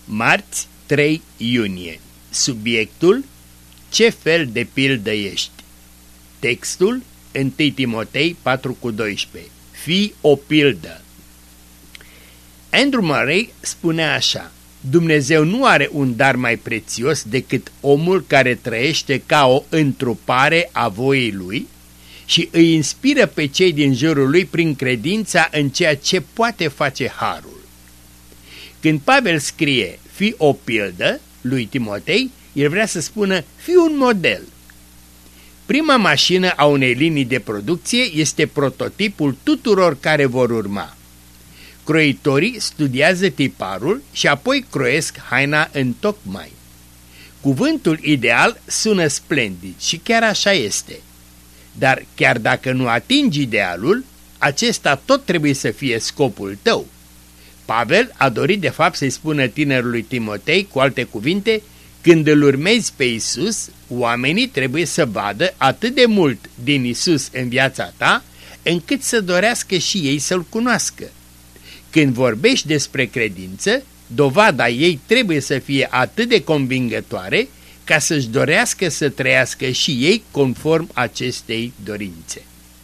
Marți 3 iunie. Subiectul: ce fel de pildă ești? Textul: 1 Timotei 4,12. Fii o pildă. Andrew Murray spunea așa: Dumnezeu nu are un dar mai prețios decât omul care trăiește ca o întrupare a voii lui și îi inspiră pe cei din jurul lui prin credința în ceea ce poate face harul. Când Pavel scrie fii o pildă lui Timotei, el vrea să spună fii un model. Prima mașină a unei linii de producție este prototipul tuturor care vor urma. Croitorii studiază tiparul și apoi croiesc haina în tocmai. Cuvântul ideal sună splendid și chiar așa este. Dar chiar dacă nu atingi idealul, acesta tot trebuie să fie scopul tău. Pavel a dorit de fapt să-i spună tinerului Timotei, cu alte cuvinte, când îl urmezi pe Isus, oamenii trebuie să vadă atât de mult din Isus în viața ta, încât să dorească și ei să-L cunoască. Când vorbești despre credință, dovada ei trebuie să fie atât de convingătoare ca să-și dorească să trăiască și ei conform acestei dorințe.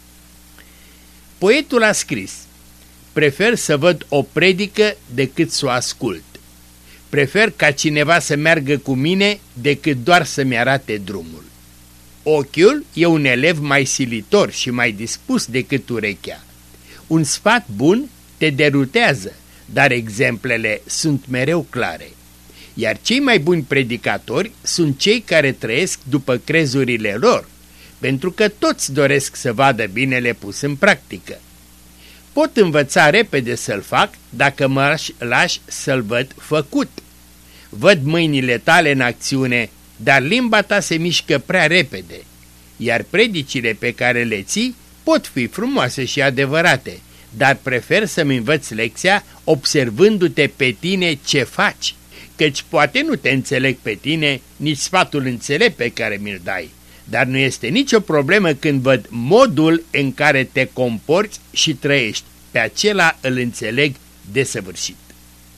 Poetul a scris: prefer să văd o predică decât să o ascult. Prefer ca cineva să meargă cu mine decât doar să-mi arate drumul. Ochiul e un elev mai silitor și mai dispus decât urechea. Un sfat bun te derutează, dar exemplele sunt mereu clare. Iar cei mai buni predicatori sunt cei care trăiesc după crezurile lor, pentru că toți doresc să vadă binele pus în practică. Pot învăța repede să-l fac dacă mă lași să-l văd făcut. Văd mâinile tale în acțiune, dar limba ta se mișcă prea repede, iar predicile pe care le ții pot fi frumoase și adevărate, dar prefer să-mi învăț lecția observându-te pe tine ce faci, căci poate nu te înțeleg pe tine, nici sfatul înțelept pe care mi-l dai, dar nu este nicio problemă când văd modul în care te comporți și trăiești, pe acela îl înțeleg desăvârșit.